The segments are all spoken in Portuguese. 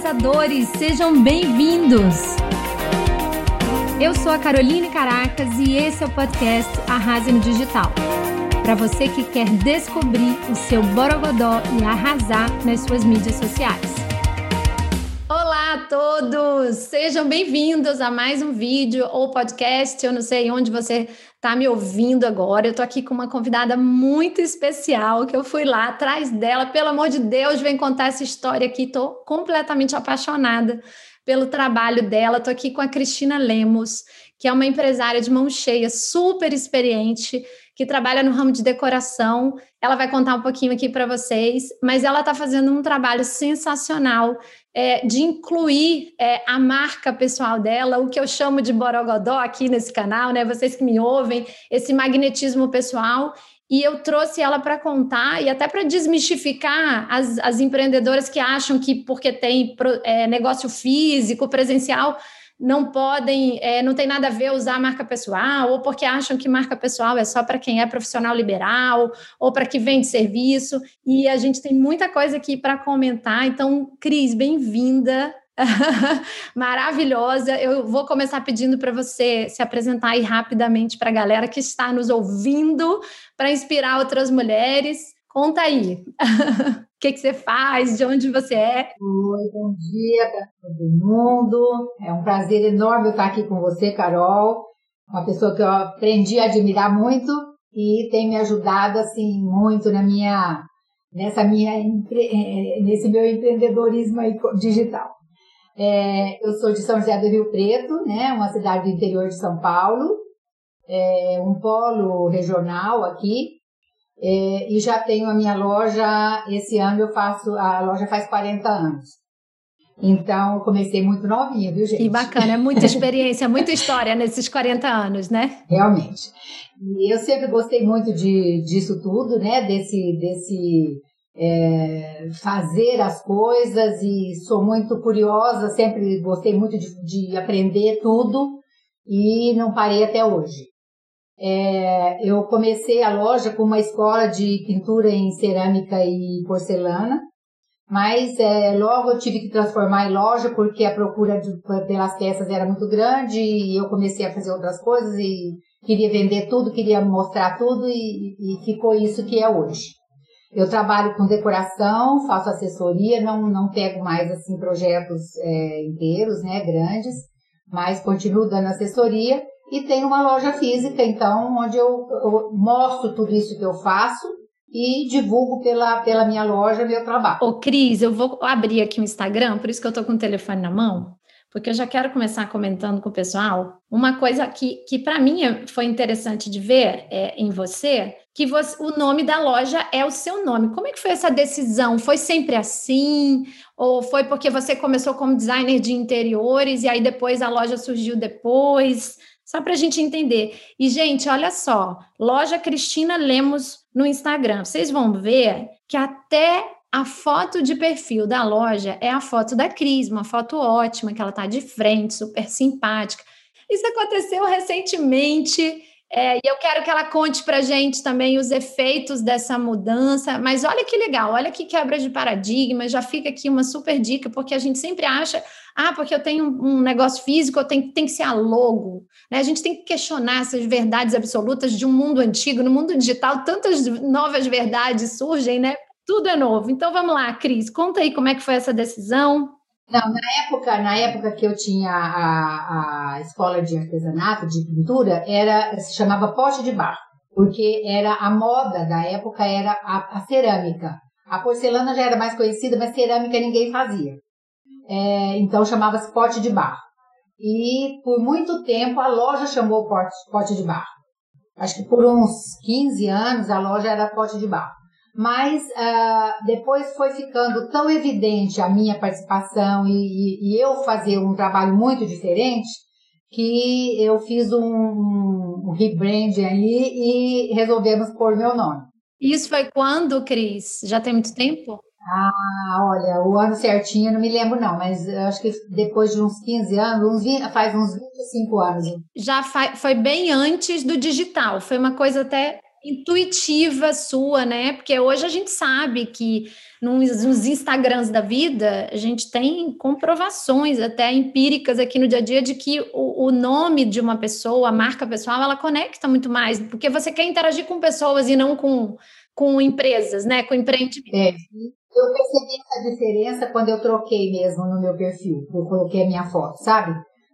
arrasadores, sejam bem-vindos! Eu sou a Caroline Caracas e esse é o podcast Arrase no Digital. Para você que quer descobrir o seu borogodó e arrasar nas suas mídias sociais. Olá a todos! Sejam bem-vindos a mais um vídeo ou podcast. Eu não sei onde você está me ouvindo agora. Eu estou aqui com uma convidada muito especial que eu fui lá atrás dela. Pelo amor de Deus, vem contar essa história aqui. Estou completamente apaixonada pelo trabalho dela. Estou aqui com a Cristina Lemos, que é uma empresária de mão cheia, super experiente, que trabalha no ramo de decoração. Ela vai contar um pouquinho aqui para vocês, mas ela está fazendo um trabalho sensacional de incluir a marca pessoal dela, o que eu chamo de borogodó aqui nesse canal, né? Vocês que me ouvem, esse magnetismo pessoal. E eu trouxe ela para contar e até para desmistificar as empreendedoras que acham que porque tem negócio físico, presencial, não podem, não tem nada a ver usar a marca pessoal, ou porque acham que marca pessoal é só para quem é profissional liberal, ou para quem vende serviço, e a gente tem muita coisa aqui para comentar. Então, Cris, bem-vinda, maravilhosa. Eu vou começar pedindo para você se apresentar aí rapidamente para a galera que está nos ouvindo, para inspirar outras mulheres. Conta aí. O que você faz? De onde você é? Oi, bom dia para todo mundo. É um prazer enorme eu estar aqui com você, Carol. Uma pessoa que eu aprendi a admirar muito e tem me ajudado assim muito nesse meu empreendedorismo aí digital. Eu sou de São José do Rio Preto, né? Uma cidade do interior de São Paulo, um polo regional aqui. E já tenho a minha loja, esse ano a loja faz 40 anos. Então, eu comecei muito novinha, viu, gente? Que bacana, é muita experiência, muita história nesses 40 anos, né? Realmente. E eu sempre gostei muito disso tudo, né? Desse fazer as coisas, e sou muito curiosa, sempre gostei muito de aprender tudo e não parei até hoje. Eu comecei a loja com uma escola de pintura em cerâmica e porcelana, mas logo eu tive que transformar em loja porque a procura pelas peças era muito grande e eu comecei a fazer outras coisas e queria vender tudo, queria mostrar tudo e ficou isso que é hoje. Eu trabalho com decoração, faço assessoria, não pego mais assim projetos inteiros, né, grandes, mas continuo dando assessoria. E tenho uma loja física, então, onde eu mostro tudo isso que eu faço e divulgo pela minha loja meu trabalho. Ô, Cris, eu vou abrir aqui o Instagram, por isso que eu tô com o telefone na mão, porque eu já quero começar comentando com o pessoal. Uma coisa que para mim foi interessante de ver em você, que o nome da loja é o seu nome. Como é que foi essa decisão? Foi sempre assim? Ou foi porque você começou como designer de interiores e aí depois a loja surgiu depois? Só para a gente entender. E, gente, olha só, loja Cristina Lemos no Instagram. Vocês vão ver que até a foto de perfil da loja é a foto da Cris, uma foto ótima, que ela está de frente, super simpática. Isso aconteceu recentemente, e eu quero que ela conte para a gente também os efeitos dessa mudança. Mas olha que legal, olha que quebra de paradigma, já fica aqui uma super dica, porque a gente sempre acha... porque eu tenho um negócio físico, tem que ser a logo. Né? A gente tem que questionar essas verdades absolutas de um mundo antigo. No mundo digital, tantas novas verdades surgem, né? Tudo é novo. Então, vamos lá, Cris, conta aí como é que foi essa decisão. Não, na época que eu tinha a escola de artesanato, de pintura, se chamava pote de barro, porque era a moda da época, era a cerâmica. A porcelana já era mais conhecida, mas cerâmica ninguém fazia. Então chamava-se pote de barro. E por muito tempo a loja chamou pote de barro. Acho que por uns 15 anos a loja era pote de barro. Mas depois foi ficando tão evidente a minha participação e eu fazer um trabalho muito diferente que eu fiz um rebrand aí e resolvemos pôr meu nome. Isso foi quando, Cris? Já tem muito tempo? Olha, o ano certinho eu não me lembro não, mas eu acho que depois de uns 15 anos, faz uns 25 anos. Já foi bem antes do digital, foi uma coisa até intuitiva sua, né? Porque hoje a gente sabe que nos Instagrams da vida, a gente tem comprovações até empíricas aqui no dia a dia de que o nome de uma pessoa, a marca pessoal, ela conecta muito mais, porque você quer interagir com pessoas e não com empresas, né? Com empreendimentos. Eu percebi essa diferença quando eu troquei mesmo no meu perfil, eu coloquei a minha foto, sabe?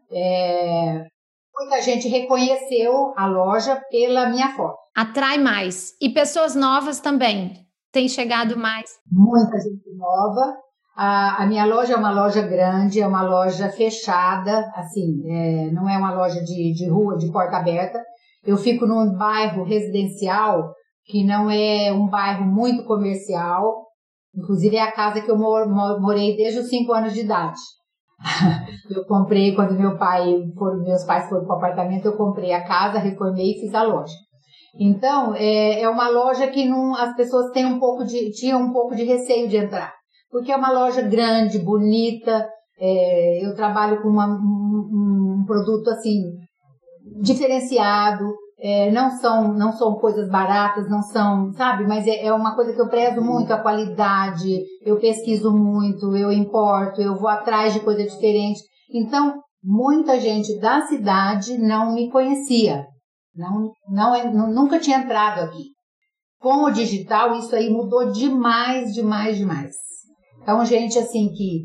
Muita gente reconheceu a loja pela minha foto. Atrai mais. E pessoas novas também têm chegado mais. Muita gente nova. A minha loja é uma loja grande, é uma loja fechada, assim, não é uma loja de rua, de porta aberta. Eu fico num bairro residencial que não é um bairro muito comercial. Inclusive é a casa que eu morei desde os 5 anos de idade. Eu comprei quando meus pais foram para o apartamento, eu comprei a casa, reformei e fiz a loja. Então, é uma loja que as pessoas tinham um pouco de receio de entrar, porque é uma loja grande, bonita, eu trabalho com um produto assim, diferenciado, não são coisas baratas, não são, sabe, mas é uma coisa que eu prezo muito, a qualidade, eu pesquiso muito, eu importo, eu vou atrás de coisa diferente. Então, muita gente da cidade não me conhecia, nunca tinha entrado aqui. Com o digital, isso aí mudou demais, demais, demais. Então, gente assim que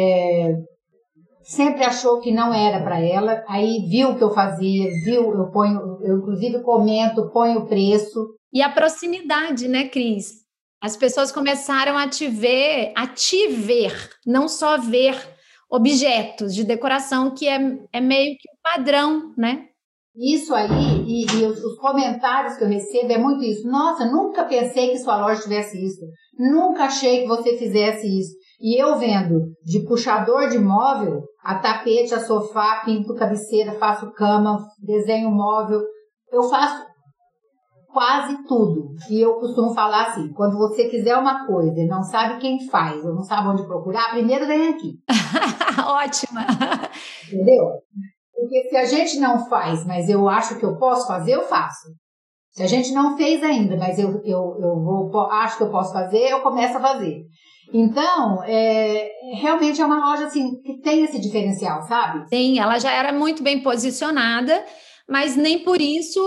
sempre achou que não era para ela, aí viu o que eu fazia, eu inclusive comento, ponho o preço. E a proximidade, né, Cris? As pessoas começaram a te ver, não só ver objetos de decoração, que é meio que o padrão, né? Isso aí, e os comentários que eu recebo é muito isso. Nossa, nunca pensei que sua loja tivesse isso. Nunca achei que você fizesse isso. E eu vendo de puxador de móvel, a tapete, a sofá, pinto cabeceira, faço cama, desenho móvel. Eu faço quase tudo. E eu costumo falar assim, quando você quiser uma coisa e não sabe quem faz, ou não sabe onde procurar, primeiro vem aqui. Ótima! Entendeu? Porque se a gente não faz, mas eu acho que eu posso fazer, eu faço. Se a gente não fez ainda, mas acho que eu posso fazer, eu começo a fazer. Então, realmente é uma loja assim, que tem esse diferencial, sabe? Sim, ela já era muito bem posicionada, mas nem por isso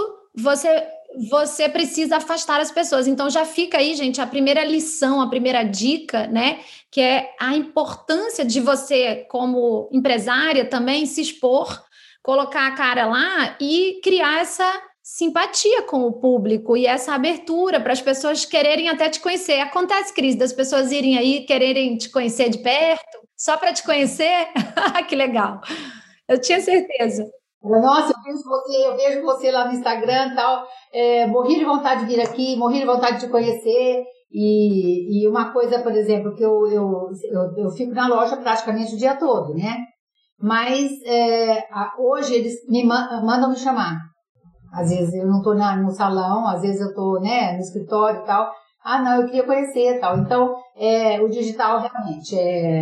você precisa afastar as pessoas. Então já fica aí, gente, a primeira lição, a primeira dica, né? Que é a importância de você, como empresária, também se expor, colocar a cara lá e criar essa simpatia com o público e essa abertura para as pessoas quererem até te conhecer. Acontece, Cris, das pessoas irem aí, quererem te conhecer de perto, só para te conhecer? Que legal! Eu tinha certeza. Nossa, eu vejo você lá no Instagram e tal, morri de vontade de vir aqui, morri de vontade de te conhecer. E uma coisa, por exemplo, que eu fico na loja praticamente o dia todo, né? Mas hoje eles mandam me chamar. Às vezes eu não estou no salão, às vezes eu estou, né, no escritório e tal. Ah, não, eu queria conhecer e tal. Então, o digital realmente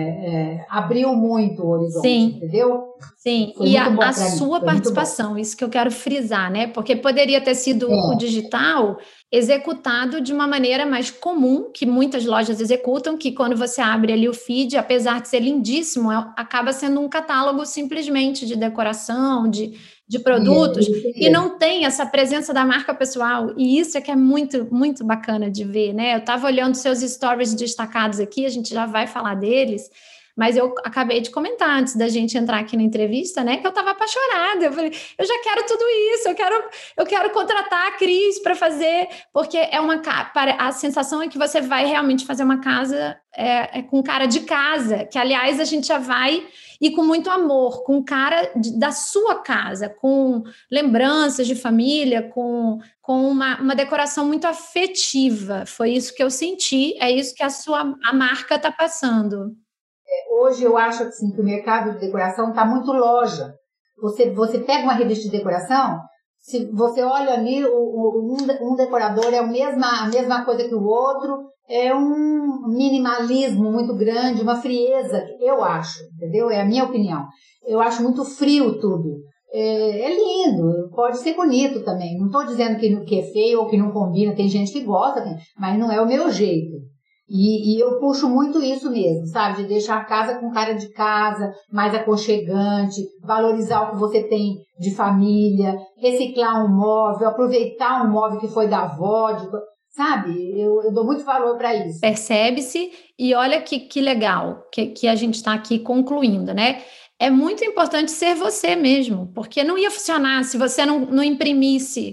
abriu muito o horizonte, sim, entendeu? Sim, foi e a sua participação, isso que eu quero frisar, né? Porque poderia ter sido o digital executado de uma maneira mais comum, que muitas lojas executam, que quando você abre ali o feed, apesar de ser lindíssimo, acaba sendo um catálogo simplesmente de decoração, de produtos, e não tem essa presença da marca pessoal, e isso é que é muito, muito bacana de ver, né? Eu estava olhando seus stories destacados aqui, a gente já vai falar deles, mas eu acabei de comentar antes da gente entrar aqui na entrevista, né, que eu estava apaixonada. Eu falei, eu já quero tudo isso, eu quero contratar a Cris para fazer, porque a sensação é que você vai realmente fazer uma casa com cara de casa, que aliás a gente já vai e com muito amor, com cara da sua casa, com lembranças de família, com uma decoração muito afetiva. Foi isso que eu senti, é isso que a marca está passando. Hoje eu acho assim, que o mercado de decoração está muito loja. Você pega uma revista de decoração, se você olha ali, um decorador é a mesma coisa que o outro, é um minimalismo muito grande, uma frieza, eu acho, entendeu? É a minha opinião. Eu acho muito frio tudo. é lindo, pode ser bonito também. Não estou dizendo que é feio ou que não combina, tem gente que gosta, mas não é o meu jeito. E eu puxo muito isso mesmo, sabe? De deixar a casa com cara de casa, mais aconchegante, valorizar o que você tem de família, reciclar um móvel, aproveitar um móvel que foi da avó, sabe? Eu dou muito valor para isso. Percebe-se, e olha que legal que a gente está aqui concluindo, né? É muito importante ser você mesmo, porque não ia funcionar se você não imprimisse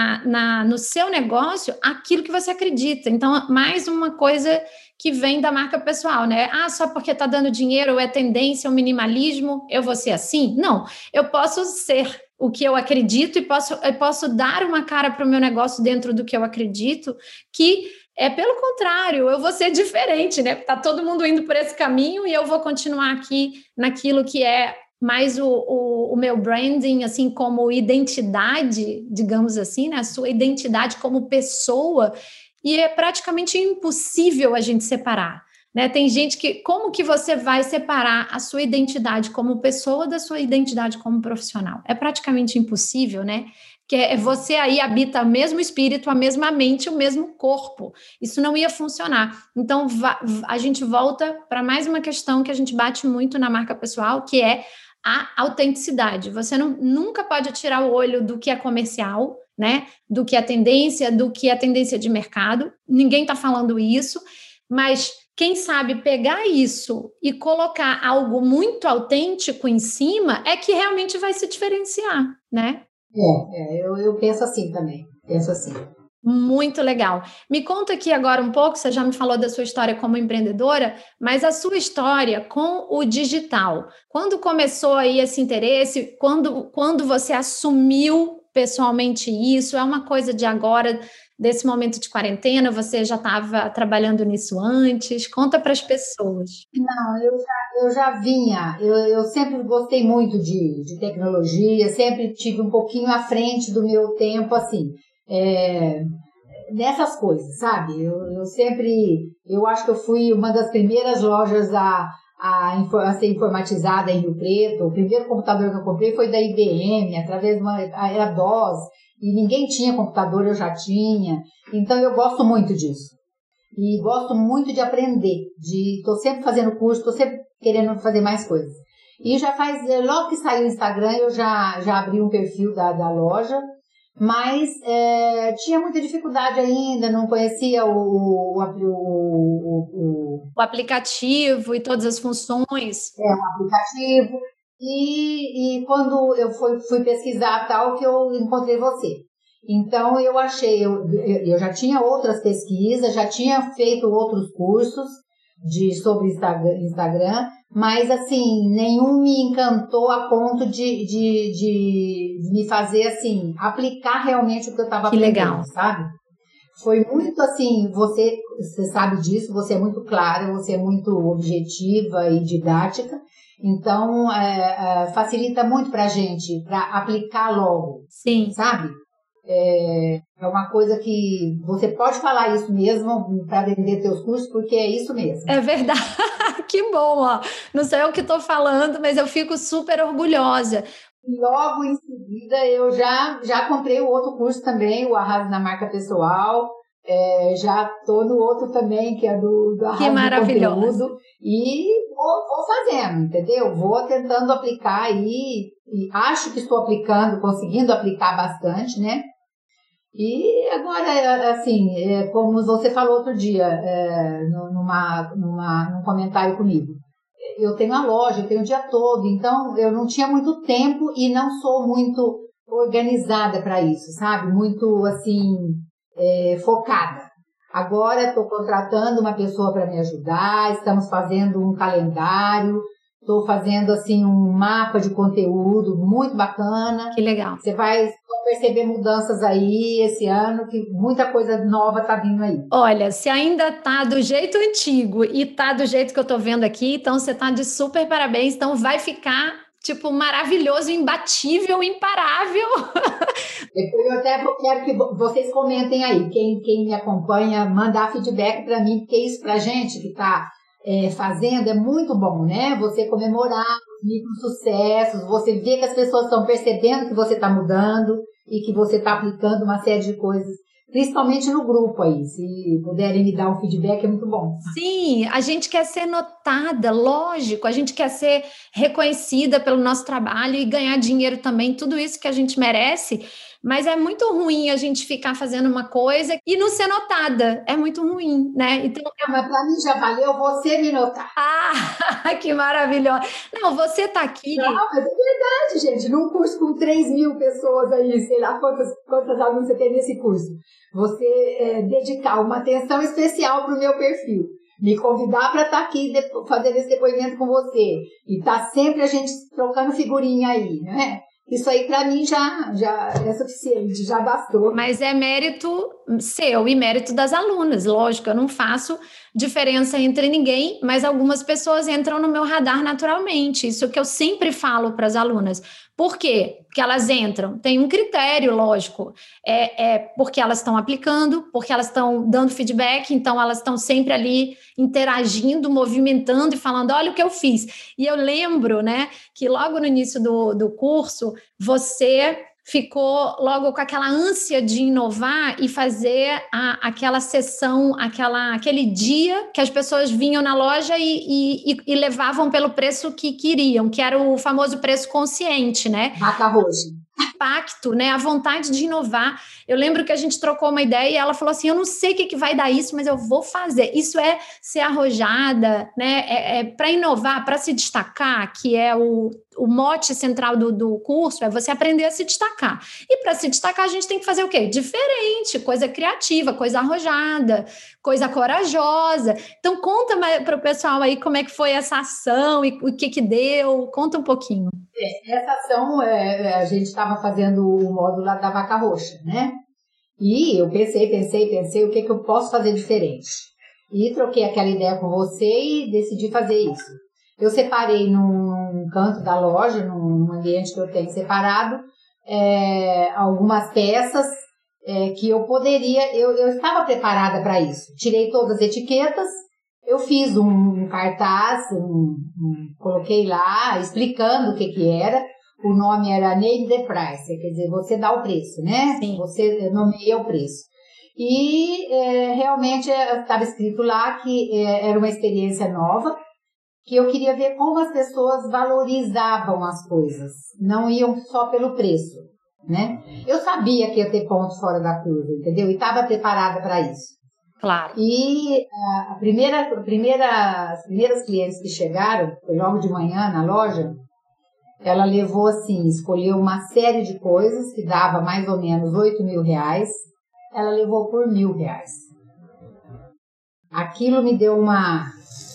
no seu negócio aquilo que você acredita. Então, mais uma coisa que vem da marca pessoal, né? Só porque está dando dinheiro, ou é tendência, ou minimalismo, eu vou ser assim? Não, eu posso ser o que eu acredito e posso dar uma cara para o meu negócio dentro do que eu acredito, que é pelo contrário, eu vou ser diferente, né? Tá todo mundo indo por esse caminho e eu vou continuar aqui naquilo que é mais o meu branding, assim, como identidade, digamos assim, né? A sua identidade como pessoa, e é praticamente impossível a gente separar, né? Tem gente que, como que você vai separar a sua identidade como pessoa da sua identidade como profissional? É praticamente impossível, né? Que você aí habita o mesmo espírito, a mesma mente, o mesmo corpo. Isso não ia funcionar. Então, a gente volta para mais uma questão que a gente bate muito na marca pessoal, que é a autenticidade. Você nunca pode tirar o olho do que é comercial, né? Do que é tendência de mercado. Ninguém está falando isso, mas quem sabe pegar isso e colocar algo muito autêntico em cima é que realmente vai se diferenciar, né? Eu penso assim também, penso assim. Muito legal. Me conta aqui agora um pouco, você já me falou da sua história como empreendedora, mas a sua história com o digital. Quando começou aí esse interesse? Quando você assumiu pessoalmente isso? É uma coisa de agora, desse momento de quarentena? Você já estava trabalhando nisso antes? Conta para as pessoas. Não, eu já vinha, eu sempre gostei muito de tecnologia, sempre tive um pouquinho à frente do meu tempo, assim, nessas coisas, sabe? Eu acho que eu fui uma das primeiras lojas a ser informatizada em Rio Preto. O primeiro computador que eu comprei foi da IBM, através de era DOS, e ninguém tinha computador, eu já tinha. Então eu gosto muito disso. E gosto muito de aprender, estou sempre fazendo curso, estou sempre querendo fazer mais coisas. E logo que saiu o Instagram, eu já abri um perfil da loja, mas tinha muita dificuldade ainda, não conhecia o aplicativo e todas as funções. O aplicativo. E quando eu fui pesquisar tal, que eu encontrei você. Então, eu achei, eu já tinha outras pesquisas, já tinha feito outros cursos sobre Instagram, mas, assim, nenhum me encantou a ponto de me fazer, assim, aplicar realmente o que eu estava aprendendo, legal. Sabe? Foi muito, assim, você sabe disso, você é muito clara, você é muito objetiva e didática, então, facilita muito pra gente, para aplicar logo. Sim. Sabe? É uma coisa que você pode falar isso mesmo para vender teus cursos, porque é isso mesmo. É verdade. Que bom, ó. Não sei o que estou falando, mas eu fico super orgulhosa. E logo em seguida eu já comprei o outro curso também, o Arrase na Marca Pessoal. Já estou no outro também, que é do Arrase no Conteúdo. E vou fazendo, entendeu? Vou tentando aplicar aí. E acho que estou aplicando, conseguindo aplicar bastante, né? E agora, assim, como você falou outro dia, num comentário comigo, eu tenho a loja, eu tenho o dia todo, então eu não tinha muito tempo e não sou muito organizada para isso, sabe? Muito, assim, focada. Agora estou contratando uma pessoa para me ajudar, estamos fazendo um calendário, estou fazendo, assim, um mapa de conteúdo muito bacana. Que legal. Você vai perceber mudanças aí esse ano, que muita coisa nova tá vindo aí. Olha, se ainda tá do jeito antigo e tá do jeito que eu tô vendo aqui, então você tá de super parabéns, então vai ficar, tipo, maravilhoso, imbatível, imparável. Eu até quero que vocês comentem aí, quem me acompanha, mandar feedback para mim, porque isso pra gente que tá fazendo é muito bom, né? Você comemorar os micros sucessos, você vê que as pessoas estão percebendo que você está mudando e que você está aplicando uma série de coisas, principalmente no grupo aí. Se puderem me dar um feedback, é muito bom. Sim, a gente quer ser notada, lógico, a gente quer ser reconhecida pelo nosso trabalho e ganhar dinheiro também, tudo isso que a gente merece. Mas é muito ruim a gente ficar fazendo uma coisa e não ser notada. É muito ruim, né? Então, mas para mim já valeu você me notar. Ah, que maravilhosa. Não, você tá aqui... Não, mas é verdade, gente. Num curso com 3.000 pessoas aí, sei lá quantas alunos você tem nesse curso. Você dedicar uma atenção especial para o meu perfil. Me convidar para estar aqui fazendo esse depoimento com você. E tá sempre a gente trocando figurinha aí, né? Isso aí para mim já é suficiente, já bastou. Mas é mérito seu e mérito das alunas, lógico, eu não faço diferença entre ninguém, mas algumas pessoas entram no meu radar naturalmente, isso que eu sempre falo para as alunas. Por quê? Porque elas entram, tem um critério, lógico, porque elas estão aplicando, porque elas estão dando feedback, então elas estão sempre ali interagindo, movimentando e falando, olha o que eu fiz. E eu lembro, né, que logo no início do curso, você ficou logo com aquela ânsia de inovar e fazer aquela sessão, aquele dia que as pessoas vinham na loja e levavam pelo preço que queriam, que era o famoso preço consciente, né? Vaca roxa. Impacto, né? A vontade de inovar. Eu lembro que a gente trocou uma ideia e ela falou assim, eu não sei o que vai dar isso, mas eu vou fazer. Isso é ser arrojada, né? Para inovar, para se destacar, que é o mote central do curso, é você aprender a se destacar. E para se destacar, a gente tem que fazer o quê? Diferente, coisa criativa, coisa arrojada, coisa corajosa. Então, conta para o pessoal aí como é que foi essa ação e o que deu. Conta um pouquinho. Essa ação, a gente estava fazendo o módulo lá da Vaca Roxa, né? E eu pensei, o que eu posso fazer diferente? E troquei aquela ideia com você e decidi fazer isso. Eu separei num canto da loja, num ambiente que eu tenho separado, algumas peças que eu poderia... Eu estava preparada para isso. Tirei todas as etiquetas, eu fiz um cartaz, coloquei lá, explicando o que era. O nome era Name the Price, quer dizer, você dá o preço, né? Sim. Você nomeia o preço. E realmente estava escrito lá que era uma experiência nova, que eu queria ver como as pessoas valorizavam as coisas, não iam só pelo preço, né? Eu sabia que ia ter pontos fora da curva, entendeu? E estava preparada para isso. Claro. E as primeiras clientes que chegaram, foi logo de manhã na loja, ela levou assim, escolheu uma série de coisas que dava mais ou menos R$8.000, ela levou por R$1.000. Aquilo me deu uma...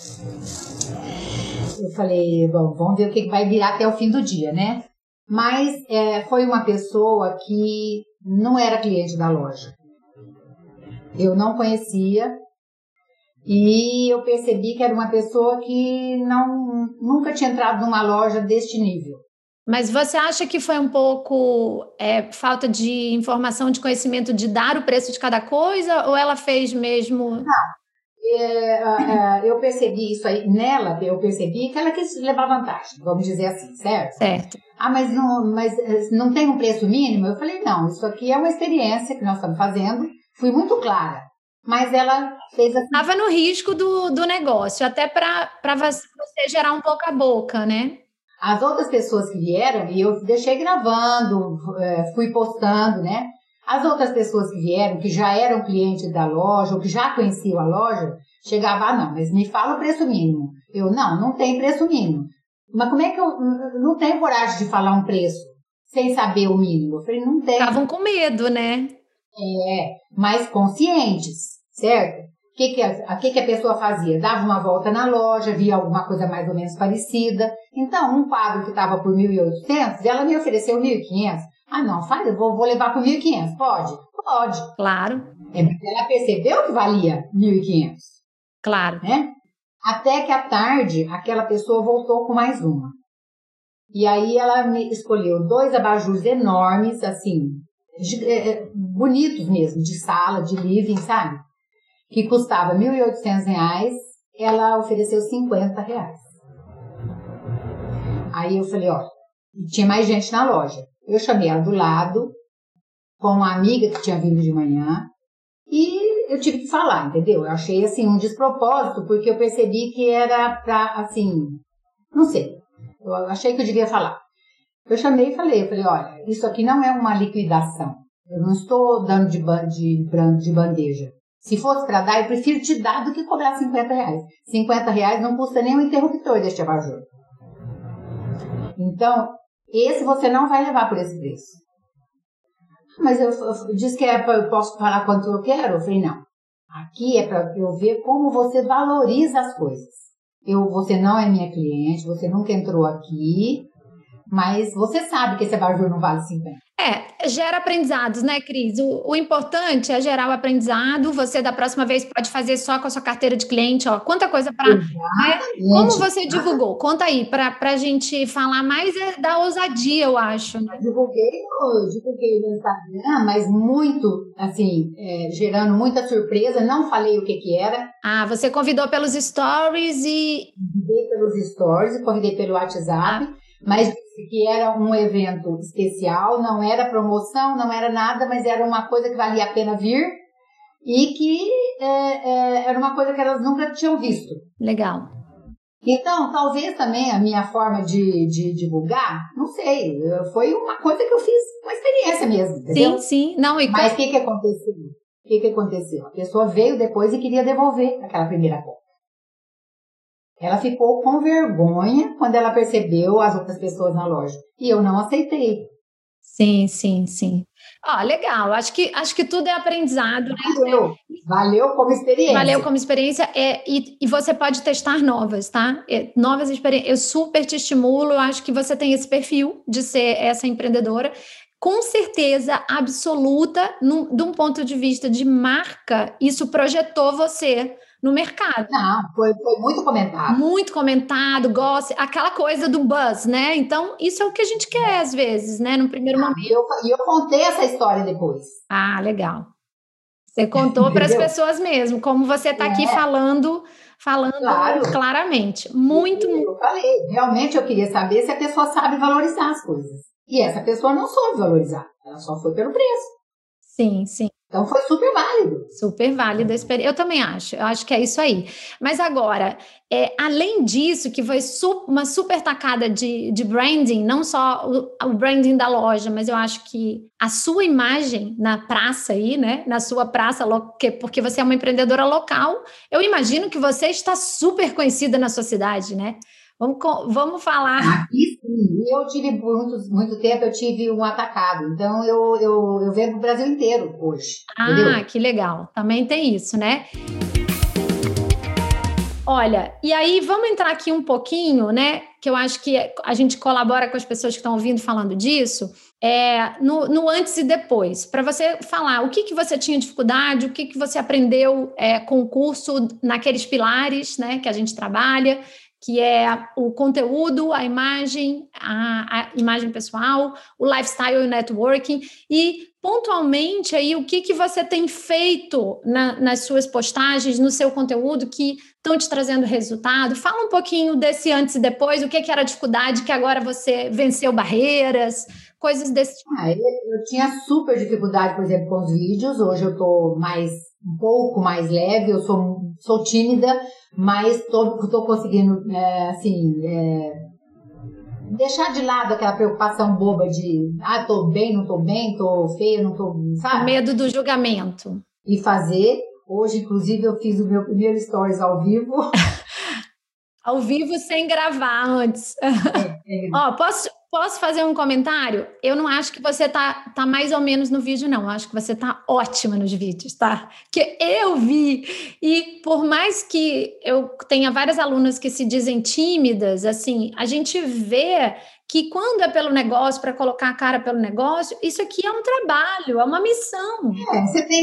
Eu falei, bom, vamos ver o que vai virar até o fim do dia, né? Mas foi uma pessoa que não era cliente da loja. Eu não conhecia e eu percebi que era uma pessoa que nunca tinha entrado numa loja deste nível. Mas você acha que foi um pouco falta de informação, de conhecimento de dar o preço de cada coisa ou ela fez mesmo... Não, eu percebi isso aí nela, eu percebi que ela quis levar vantagem, vamos dizer assim, certo? Certo. Mas não tem um preço mínimo? Eu falei, não, isso aqui é uma experiência que nós estamos fazendo. Fui muito clara, mas ela fez assim... Estava no risco do negócio, até para você gerar um boca a boca, né? As outras pessoas que vieram, e eu deixei gravando, fui postando, né? As outras pessoas que vieram, que já eram clientes da loja, ou que já conheciam a loja, chegavam, não, mas me fala o preço mínimo. Eu, não tem preço mínimo. Mas como é que eu não tenho coragem de falar um preço sem saber o mínimo? Eu falei, não tem. Estavam com medo, né? Mas conscientes, certo? O que a pessoa fazia? Dava uma volta na loja, via alguma coisa mais ou menos parecida. Então, um quadro que estava por 1.800, ela me ofereceu 1.500. Ah, não, eu vou levar por 1.500. Pode? Pode. Claro. Ela percebeu que valia 1.500. Claro. Né? Até que à tarde, aquela pessoa voltou com mais uma. E aí ela me escolheu 2 abajures enormes, assim, bonitos mesmo, de sala, de living, sabe? Que custava R$1.800. ela ofereceu R$50. Aí eu falei, ó, tinha mais gente na loja. Eu chamei ela do lado, com uma amiga que tinha vindo de manhã, e eu tive que falar, entendeu? Eu achei, assim, um despropósito, porque eu percebi que era pra, assim, não sei, eu achei que eu devia falar. Eu chamei e falei, olha, isso aqui não é uma liquidação, eu não estou dando de bandeja. Se fosse para dar, eu prefiro te dar do que cobrar R$50. R$50 não custa nem um interruptor deste abajur. Então, esse você não vai levar por esse preço. Mas eu disse que eu posso falar quanto eu quero? Eu falei, não. Aqui é para eu ver como você valoriza as coisas. Você não é minha cliente, você nunca entrou aqui, mas você sabe que esse abajur não vale 50. Gera aprendizados, né, Cris? O importante é gerar o aprendizado. Você, da próxima vez, pode fazer só com a sua carteira de cliente, ó. Quanta coisa para... Né? Como você divulgou? Conta aí, para a gente falar mais da ousadia, eu acho. Né? Eu divulguei no Instagram, mas muito, assim, gerando muita surpresa. Não falei o que era. Você convidou pelos stories e... Convidei pelos stories, convidei pelo WhatsApp. Mas disse que era um evento especial, não era promoção, não era nada, mas era uma coisa que valia a pena vir e que era uma coisa que elas nunca tinham visto. Legal. Então, talvez também a minha forma de divulgar, não sei, foi uma coisa que eu fiz, uma experiência mesmo, entendeu? Sim. Não, mas o que aconteceu? A pessoa veio depois e queria devolver aquela primeira compra. Ela ficou com vergonha quando ela percebeu as outras pessoas na loja. E eu não aceitei. Sim. Legal. Acho que tudo é aprendizado, né? Valeu como experiência. E você pode testar novas, tá? Novas experiências. Eu super te estimulo. Eu acho que você tem esse perfil de ser essa empreendedora. Com certeza absoluta, de um ponto de vista de marca, isso projetou você no mercado. Não, foi muito comentado. Muito comentado, aquela coisa do buzz, né? Então, isso é o que a gente quer às vezes, né? No primeiro momento. E eu contei essa história depois. Legal. Você contou para as pessoas mesmo, como você está aqui falando claro. Claramente. Muito. Eu falei, realmente eu queria saber se a pessoa sabe valorizar as coisas. E essa pessoa não soube valorizar, ela só foi pelo preço. Sim. Então foi super válido. Super válido. Eu também acho. Eu acho que é isso aí. Mas agora, além disso, que foi uma super tacada de branding, não só o branding da loja, mas eu acho que a sua imagem na praça aí, né? Na sua praça, porque você é uma empreendedora local, eu imagino que você está super conhecida na sua cidade, né? Vamos falar. Aqui sim, eu tive por muito tempo, eu tive um atacado, então eu vendo o Brasil inteiro hoje. Entendeu? Que legal, também tem isso, né? Olha, e aí vamos entrar aqui um pouquinho, né? Que eu acho que a gente colabora com as pessoas que estão ouvindo falando disso, no antes e depois, para você falar o que você tinha dificuldade, o que você aprendeu com o curso naqueles pilares, né? Que a gente trabalha, que é o conteúdo, a imagem pessoal, o lifestyle e o networking, e pontualmente aí o que você tem feito nas suas postagens, no seu conteúdo que estão te trazendo resultado. Fala um pouquinho desse antes e depois, o que era a dificuldade que agora você venceu barreiras, coisas desse tipo. Eu tinha super dificuldade, por exemplo, com os vídeos, hoje eu estou um pouco mais leve, eu sou tímida, mas estou conseguindo, deixar de lado aquela preocupação boba de tô bem, não tô bem, tô feia, não tô, sabe? O medo do julgamento. E fazer. Hoje, inclusive, eu fiz o meu primeiro stories ao vivo. Ao vivo sem gravar antes. Posso fazer um comentário? Eu não acho que você tá mais ou menos no vídeo, não. Eu acho que você tá ótima nos vídeos, tá? Que eu vi. E por mais que eu tenha várias alunas que se dizem tímidas, assim, a gente vê que quando é pelo negócio, para colocar a cara pelo negócio, isso aqui é um trabalho, é uma missão. Você tem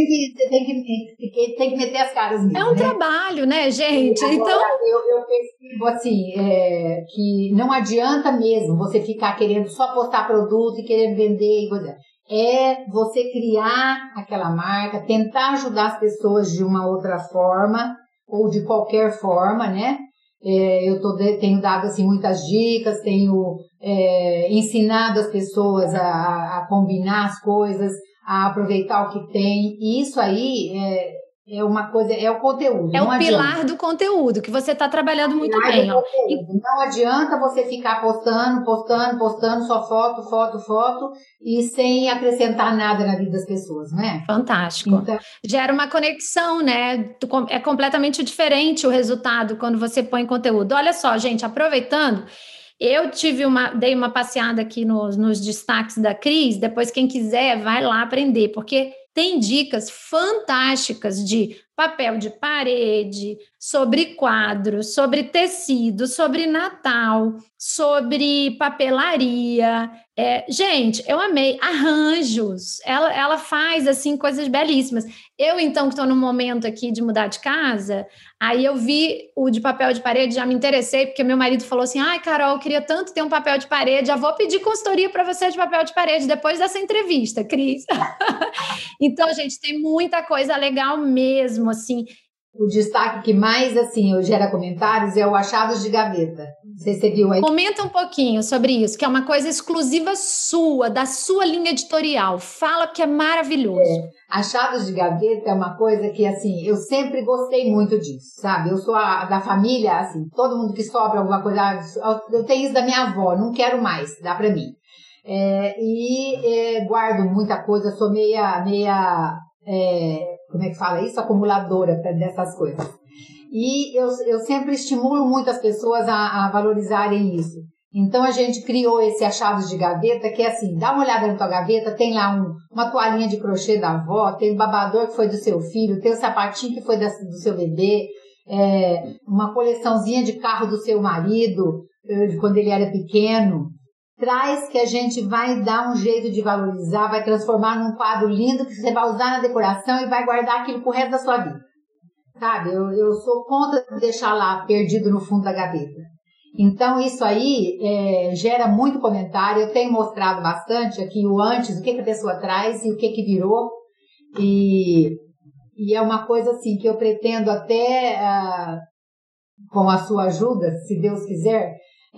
que meter as caras mesmo. É um trabalho, né, gente? Agora, então eu percebo assim, que não adianta mesmo você ficar querendo só postar produto e querer vender e coisa. É você criar aquela marca, tentar ajudar as pessoas de uma outra forma, ou de qualquer forma, né? Tenho dado assim, muitas dicas, tenho ensinado as pessoas a combinar as coisas, a aproveitar o que tem, e isso aí é uma coisa, é o conteúdo. É o pilar do conteúdo, que você está trabalhando muito bem. Ó. Não adianta você ficar postando, só foto, e sem acrescentar nada na vida das pessoas, não é? Fantástico. Então, gera uma conexão, né? É completamente diferente o resultado quando você põe conteúdo. Olha só, gente, aproveitando, eu dei uma passeada aqui nos destaques da Cris, depois quem quiser vai lá aprender, porque tem dicas fantásticas de papel de parede, sobre quadros, sobre tecido, sobre Natal, sobre papelaria. Gente, eu amei. Arranjos. Ela faz, assim, coisas belíssimas. Eu, então, que estou no momento aqui de mudar de casa, aí eu vi o de papel de parede, já me interessei, porque meu marido falou assim, ai, Carol, eu queria tanto ter um papel de parede, já vou pedir consultoria para você de papel de parede depois dessa entrevista, Cris. Então, gente, tem muita coisa legal mesmo, assim. O destaque que mais, assim, gera comentários é o achados de gaveta. Não sei se você viu aí. Comenta um pouquinho sobre isso, que é uma coisa exclusiva sua, da sua linha editorial. Fala, porque é maravilhoso. Achados de gaveta é uma coisa que, assim, eu sempre gostei muito disso, sabe? Eu sou da família, assim, todo mundo que sobra alguma coisa, eu tenho isso da minha avó, não quero mais, dá pra mim. Guardo muita coisa, sou meia como é que fala isso? Acumuladora dessas coisas. E eu sempre estimulo muito as pessoas a valorizarem isso. Então a gente criou esse achados de gaveta, que é assim, dá uma olhada na tua gaveta, tem lá uma toalhinha de crochê da avó, tem o babador que foi do seu filho, tem o sapatinho que foi do seu bebê, uma coleçãozinha de carro do seu marido, de quando ele era pequeno. Traz que a gente vai dar um jeito de valorizar, vai transformar num quadro lindo que você vai usar na decoração e vai guardar aquilo pro resto da sua vida. Sabe? Eu sou contra deixar lá perdido no fundo da gaveta. Então isso aí gera muito comentário. Eu tenho mostrado bastante aqui o antes, o que a pessoa traz e o que virou. E é uma coisa assim que eu pretendo até, com a sua ajuda, se Deus quiser,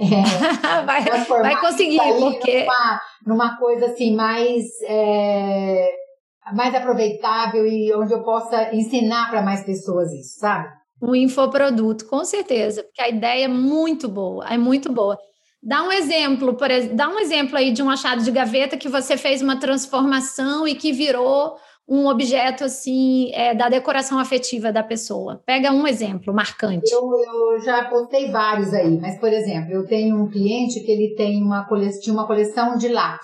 vai conseguir, porque numa coisa assim mais aproveitável e onde eu possa ensinar para mais pessoas isso, sabe? Um infoproduto, com certeza, porque a ideia é muito boa, Dá um exemplo aí de um achado de gaveta que você fez uma transformação e que virou um objeto assim da decoração afetiva da pessoa. Pega um exemplo marcante. Eu já postei vários aí, mas, por exemplo, eu tenho um cliente que ele tem uma coleção de lápis.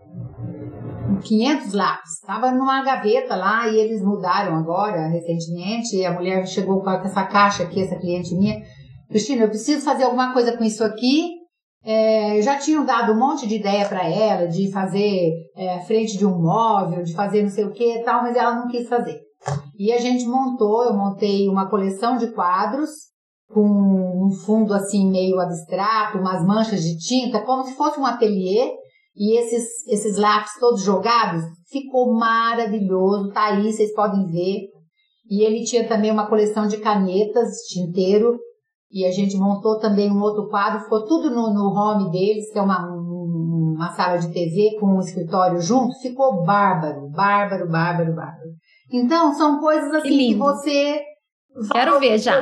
500 lápis. Estava numa gaveta lá e eles mudaram agora, recentemente, e a mulher chegou com essa caixa aqui, essa cliente minha. Cristina, eu preciso fazer alguma coisa com isso aqui. Já tinham dado um monte de ideia para ela, de fazer frente de um móvel, de fazer não sei o que e tal, mas ela não quis fazer. E a gente eu montei uma coleção de quadros com um fundo assim meio abstrato, umas manchas de tinta, como se fosse um ateliê, e esses lápis todos jogados, ficou maravilhoso, tá aí, vocês podem ver. E ele tinha também uma coleção de canetas, tinteiro, e a gente montou também um outro quadro, ficou tudo no home deles, que é uma sala de TV com um escritório junto, ficou bárbaro. Então, são coisas assim que você... Quero ver já.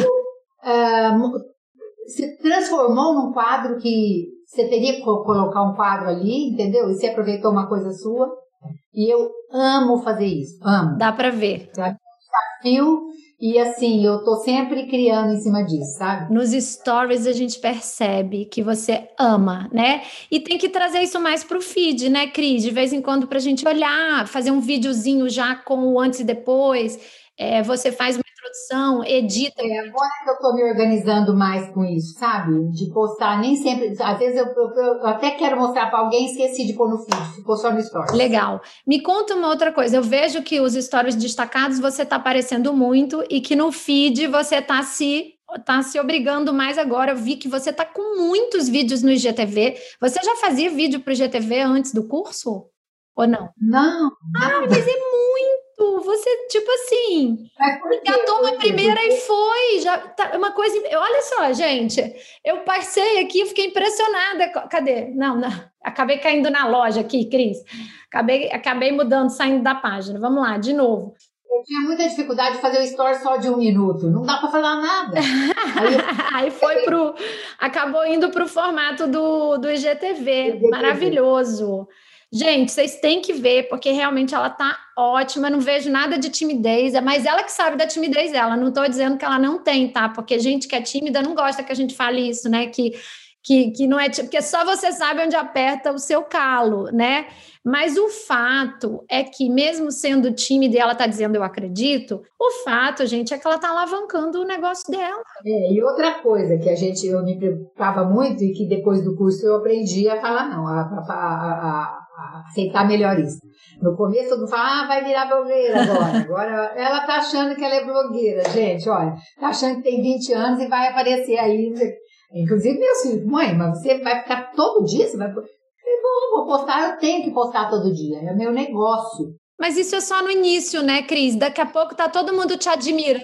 Se transformou num quadro que você teria que colocar um quadro ali, entendeu? E você aproveitou uma coisa sua. E eu amo fazer isso, amo. Dá pra ver. Desafio. E assim, eu tô sempre criando em cima disso, sabe? Nos stories a gente percebe que você ama, né? E tem que trazer isso mais pro feed, né, Cris? De vez em quando pra gente olhar, fazer um videozinho já com o antes e depois. Você faz uma introdução, edita. Agora que eu tô me organizando mais com isso, sabe? De postar, nem sempre... Às vezes eu até quero mostrar para alguém e esqueci de pôr no feed, ficou só no stories. Legal. Me conta uma outra coisa. Eu vejo que os stories destacados você tá aparecendo muito e que no feed você tá se obrigando mais agora. Eu vi que você tá com muitos vídeos no IGTV. Você já fazia vídeo pro IGTV antes do curso? Ou não? Não. Mas é muito! você, tipo assim, engatou uma primeira e foi. Já, tá, uma coisa. Olha só, gente, eu passei aqui, fiquei impressionada. Cadê? Não, acabei caindo na loja aqui, Cris. Acabei mudando, saindo da página. Vamos lá, de novo. Eu tinha muita dificuldade de fazer o story só de 1 minuto. Não dá para falar nada. Aí acabou indo para o formato do IGTV. Maravilhoso. Gente, vocês têm que ver, porque realmente ela tá ótima, não vejo nada de timidez, mas ela que sabe da timidez dela, não estou dizendo que ela não tem, tá? Porque gente que é tímida não gosta que a gente fale isso, né? Que não é porque só você sabe onde aperta o seu calo, né? Mas o fato é que, mesmo sendo tímida e ela está dizendo eu acredito, o fato, gente, é que ela está alavancando o negócio dela. E outra coisa que eu me preocupava muito e que depois do curso eu aprendi a falar não, a aceitar melhor isso. No começo eu falava, vai virar blogueira agora. Agora ela tá achando que ela é blogueira, gente, olha, tá achando que tem 20 anos e vai aparecer aí. Inclusive meus filhos, mãe, mas você vai ficar todo dia? Você vai... Eu vou postar, eu tenho que postar todo dia, é meu negócio. Mas isso é só no início, né, Cris? Daqui a pouco tá todo mundo te admirando.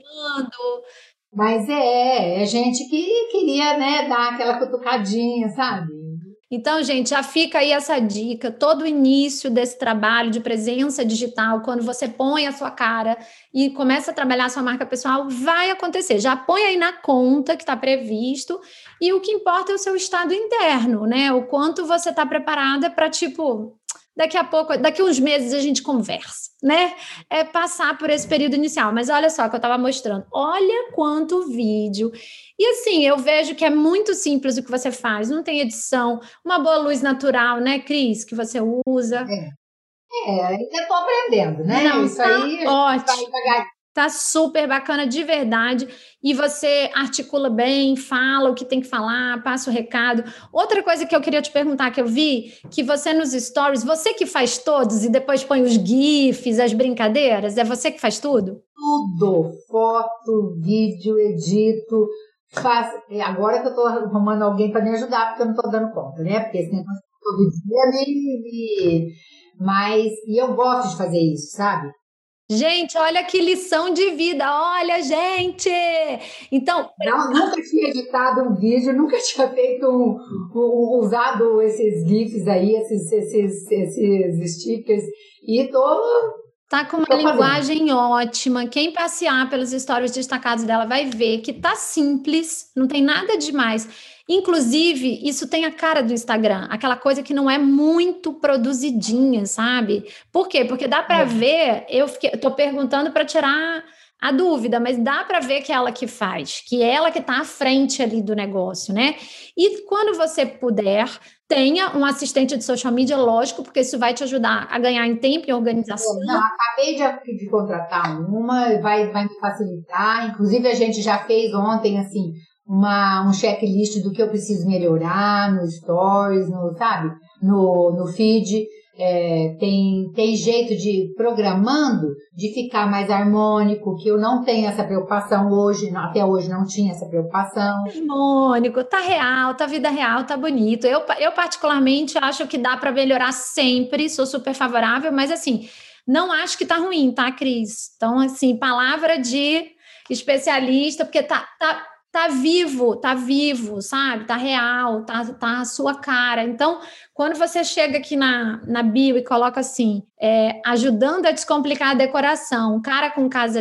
Mas é gente que queria, né, dar aquela cutucadinha, sabe? Então, gente, já fica aí essa dica, todo o início desse trabalho de presença digital, quando você põe a sua cara e começa a trabalhar a sua marca pessoal, vai acontecer. Já põe aí na conta que está previsto e o que importa é o seu estado interno, né? O quanto você está preparada para, tipo, daqui a pouco, daqui a uns meses a gente conversa, né? É passar por esse período inicial. Mas olha só que eu estava mostrando, olha quanto vídeo. E assim, eu vejo que é muito simples o que você faz, não tem edição, uma boa luz natural, né, Cris, que você usa. Ainda estou aprendendo, né? Não, isso aí ótimo. Tá super bacana de verdade. E você articula bem, fala o que tem que falar, passa o recado. Outra coisa que eu queria te perguntar, que eu vi, que você nos stories, você que faz todos e depois põe os GIFs, as brincadeiras, é você que faz tudo? Tudo, foto, vídeo, edito, agora que eu estou arrumando alguém para me ajudar, porque eu não estou dando conta, né? Porque esse negócio todo dia mas eu gosto de fazer isso, sabe? Gente, olha que lição de vida, olha, gente! Então, nunca tinha editado um vídeo, nunca tinha feito usado esses GIFs aí, esses stickers, e tá com uma linguagem ótima. Quem passear pelos stories destacados dela vai ver que tá simples, não tem nada demais. Inclusive, isso tem a cara do Instagram, aquela coisa que não é muito produzidinha, sabe? Por quê? Porque dá para ver, eu tô perguntando para tirar a dúvida, mas dá para ver que é ela que faz, que é ela que está à frente ali do negócio, né? E quando você puder, tenha um assistente de social media, lógico, porque isso vai te ajudar a ganhar em tempo e organização. Acabei de contratar uma, vai me facilitar. Inclusive, a gente já fez ontem, assim, um checklist do que eu preciso melhorar no stories, sabe? No feed. Tem jeito de programando de ficar mais harmônico, que eu não tenho essa preocupação hoje, até hoje não tinha essa preocupação. Harmônico, tá real, tá vida real, tá bonito. Eu particularmente acho que dá para melhorar sempre, sou super favorável, mas assim, não acho que tá ruim, tá, Cris? Então, assim, palavra de especialista, porque tá vivo, sabe? Tá real, tá a sua cara. Então, quando você chega aqui na bio e coloca assim, ajudando a descomplicar a decoração, casa com cara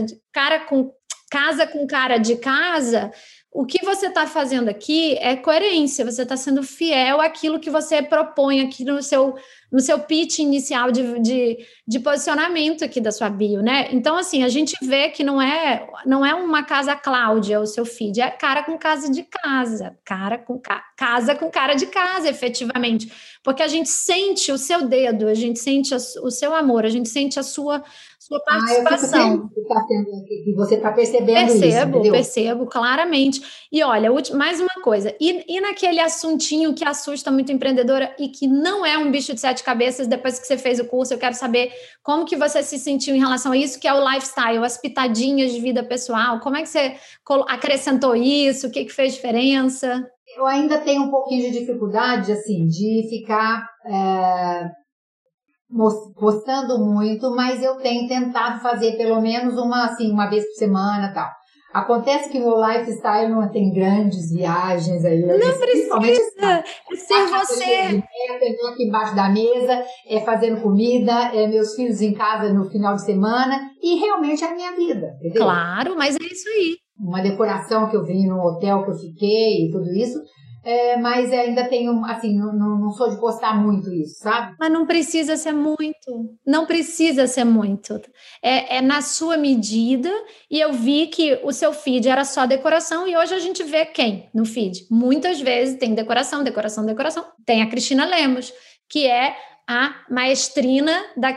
de casa, o que você está fazendo aqui é coerência, você está sendo fiel àquilo que você propõe aqui no seu pitch inicial de posicionamento aqui da sua bio, né? Então, assim, a gente vê que não é uma casa Cláudia o seu feed, é cara com casa de casa, casa com cara de casa, efetivamente, porque a gente sente o seu dedo, a gente sente o seu amor, a gente sente a sua participação. Que você está percebendo isso. Percebo claramente. E olha, mais uma coisa, e naquele assuntinho que assusta muito empreendedora e que não é um bicho de 7 cabeças, depois que você fez o curso, eu quero saber como que você se sentiu em relação a isso, que é o lifestyle, as pitadinhas de vida pessoal, como é que você acrescentou isso, o que fez diferença? Eu ainda tenho um pouquinho de dificuldade, assim, de ficar... postando muito, mas eu tenho tentado fazer pelo menos uma vez por semana, tal. Acontece que o meu lifestyle não tem grandes viagens aí. Não precisa. É ser você. Eu aqui embaixo da mesa, fazendo comida, meus filhos em casa no final de semana, e realmente é a minha vida, entendeu? Claro, mas é isso aí. Uma decoração que eu vi no hotel que eu fiquei e tudo isso. Mas ainda tenho, assim, não sou de postar muito isso, sabe? Mas não precisa ser muito. Não precisa ser muito. É na sua medida. E eu vi que o seu feed era só decoração. E hoje a gente vê quem no feed? Muitas vezes tem decoração, decoração, decoração. Tem a Cristina Lemos, que é a maestrina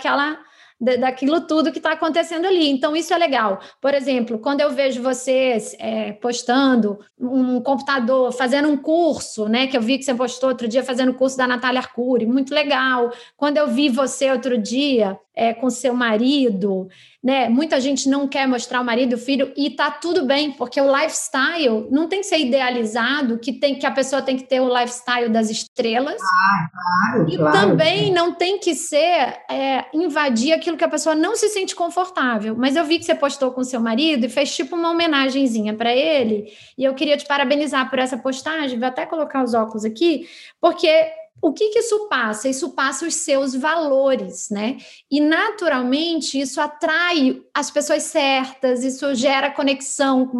daquilo tudo que está acontecendo ali. Então, isso é legal. Por exemplo, quando eu vejo vocês postando um computador, fazendo um curso, né? Que eu vi que você postou outro dia fazendo o curso da Natália Arcuri, muito legal. Quando eu vi você outro dia com seu marido, né? Muita gente não quer mostrar o marido e o filho, e tá tudo bem, porque o lifestyle não tem que ser idealizado, que a pessoa tem que ter o lifestyle das estrelas. Claro, e claro. também não tem que ser invadir aquilo que a pessoa não se sente confortável. Mas eu vi que você postou com seu marido e fez tipo uma homenagenzinha para ele, e eu queria te parabenizar por essa postagem. Vou até colocar os óculos aqui, porque o que isso passa? Isso passa os seus valores, né? E naturalmente isso atrai as pessoas certas, isso gera conexão,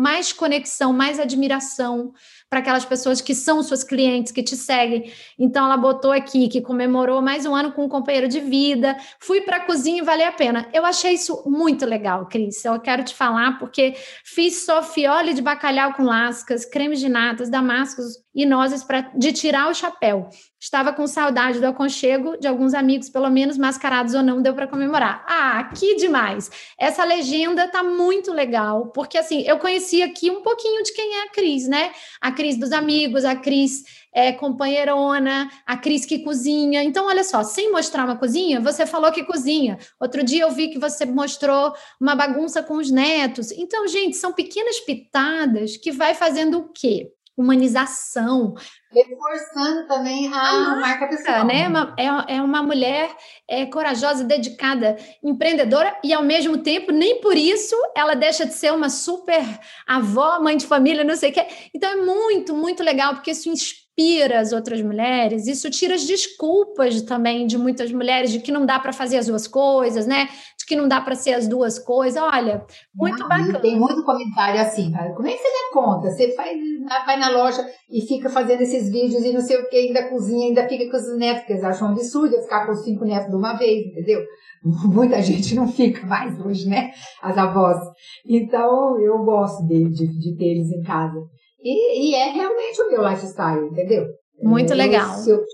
mais admiração para aquelas pessoas que são suas clientes, que te seguem. Então, ela botou aqui que comemorou mais um ano com um companheiro de vida, fui para a cozinha e valeu a pena. Eu achei isso muito legal, Cris. Eu quero te falar porque fiz soffiole de bacalhau com lascas, cremes de natas, damascos e nozes de tirar o chapéu. Estava com saudade do aconchego de alguns amigos, pelo menos mascarados ou não, deu para comemorar. Ah, que demais! Essa legenda tá muito legal, porque assim, eu conheci aqui um pouquinho de quem é a Cris, né? A Cris dos amigos, a Cris companheirona, a Cris que cozinha. Então, olha só, sem mostrar uma cozinha, você falou que cozinha. Outro dia eu vi que você mostrou uma bagunça com os netos. Então, gente, são pequenas pitadas que vai fazendo o quê? Humanização. Reforçando também a marca pessoal. Né? É uma mulher corajosa, dedicada, empreendedora e, ao mesmo tempo, nem por isso ela deixa de ser uma super avó, mãe de família, não sei o quê. Então, é muito, muito legal, porque isso inspira as outras mulheres, isso tira as desculpas também de muitas mulheres de que não dá para fazer as duas coisas, né? De que não dá para ser as duas coisas. Olha, muito bacana. Tem muito comentário assim, cara. Como é que você dá conta? Você vai na loja e fica fazendo esses vídeos e não sei o que, ainda cozinha, ainda fica com os netos, porque eles acham um absurdo eu ficar com os 5 netos de uma vez, entendeu? Muita gente não fica mais hoje, né? As avós. Então, eu gosto de ter eles em casa. E é realmente o meu lifestyle, entendeu? Muito legal.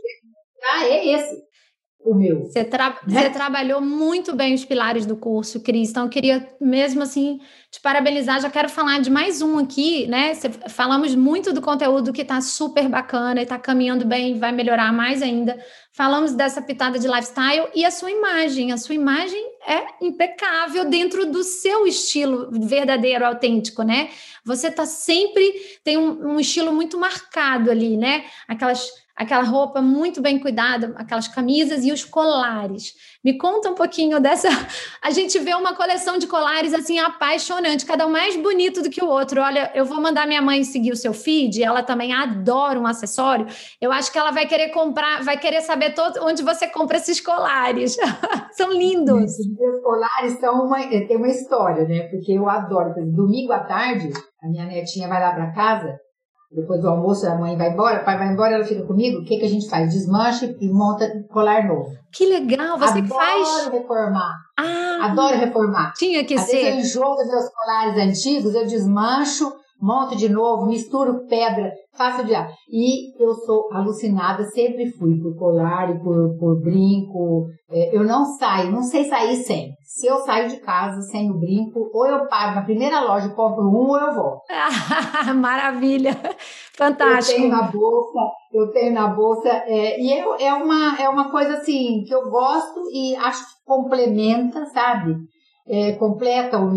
É esse o meu. Você trabalhou muito bem os pilares do curso, Cris. Então, eu queria mesmo assim te parabenizar. Já quero falar de mais um aqui, né? Falamos muito do conteúdo que está super bacana e está caminhando bem, vai melhorar mais ainda. Falamos dessa pitada de lifestyle e a sua imagem. A sua imagem é impecável dentro do seu estilo verdadeiro, autêntico, né? Você tem um estilo muito marcado ali, né? Aquela roupa muito bem cuidada, aquelas camisas e os colares. Me conta um pouquinho dessa... A gente vê uma coleção de colares assim apaixonante, cada um mais bonito do que o outro. Olha, eu vou mandar minha mãe seguir o seu feed, ela também adora um acessório. Eu acho que ela vai querer comprar, vai querer saber onde você compra esses colares. São lindos. Os colares tem uma história, né? Porque eu adoro. Por exemplo, domingo à tarde, a minha netinha vai lá para casa, depois do almoço, a mãe vai embora, o pai vai embora, ela fica comigo. O que a gente faz? Desmancha e monta colar novo. Que legal, você que faz? Adoro reformar. Adoro reformar. Tinha que Às ser. Às vezes eu enjoo dos meus colares antigos, eu desmancho, monto de novo, misturo pedra, faço de lá. E eu sou alucinada, sempre fui por colar e por brinco. Eu não sei sair sem. Se eu saio de casa sem o brinco, ou eu paro na primeira loja e compro um, ou eu volto. Maravilha! Fantástico! Eu tenho na bolsa, e é uma coisa assim, que eu gosto e acho que complementa, sabe? Completa a